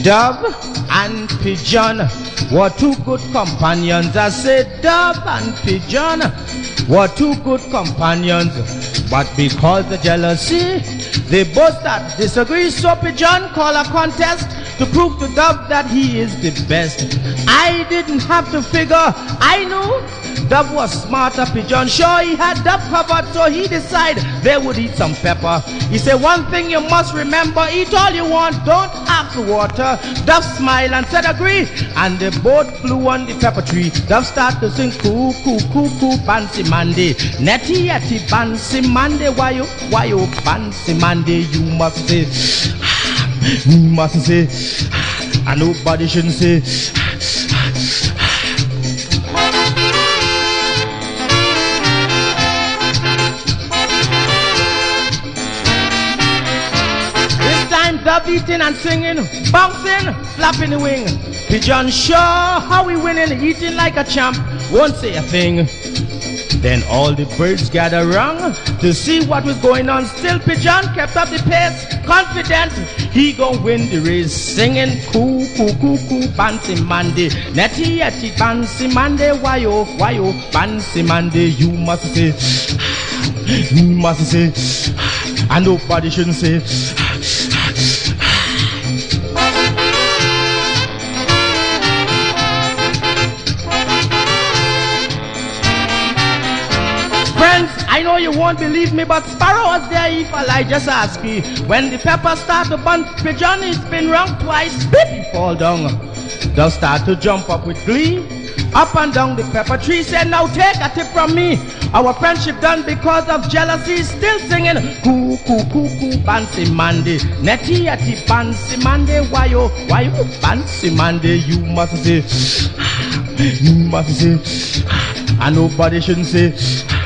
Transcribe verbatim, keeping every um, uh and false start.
Dove and pigeon were two good companions. I said dove and pigeon were two good companions, but because of jealousy, they both start disagree. So pigeon call a contest to prove to dove that he is the best. I didn't have to figure, I knew dove was smarter. Pigeon sure he had dove covered, so he decided they would eat some pepper. He said, one thing you must remember, eat all you want, don't ask the water. Dove smiled and said agree, and they both flew on the pepper tree. Dove started to sing coo coo coo coo Bansi Monday, netty yetty Bansi Monday. Why you, why you Bansi Monday? You must say, you must say, and nobody shouldn't say. Dove eating and singing, bouncing, flapping the wing. Pigeon sure how we winning, eating like a champ, won't say a thing. Then all the birds gathered round to see what was going on. Still Pigeon kept up the pace, confident he gon' win the race. Singing coo coo coo coo Bansi Monday, netty yetty Bansi Monday. Why oh, why oh Bansi Monday? You must say, you must say, and nobody shouldn't say. I know you won't believe me, but Sparrow was there if I lie, just ask me. When the pepper start to burn, Pigeon is been wrong twice, bip, he fall down. Dove start to jump up with glee, up and down the pepper tree. Said, now take a tip from me. Our friendship done because of jealousy. Still singing coo coo coo coo Bansi Monday, netty yetty Bansi Monday. Why oh, why oh Bansi Monday? You must say, you must say, and nobody shouldn't say.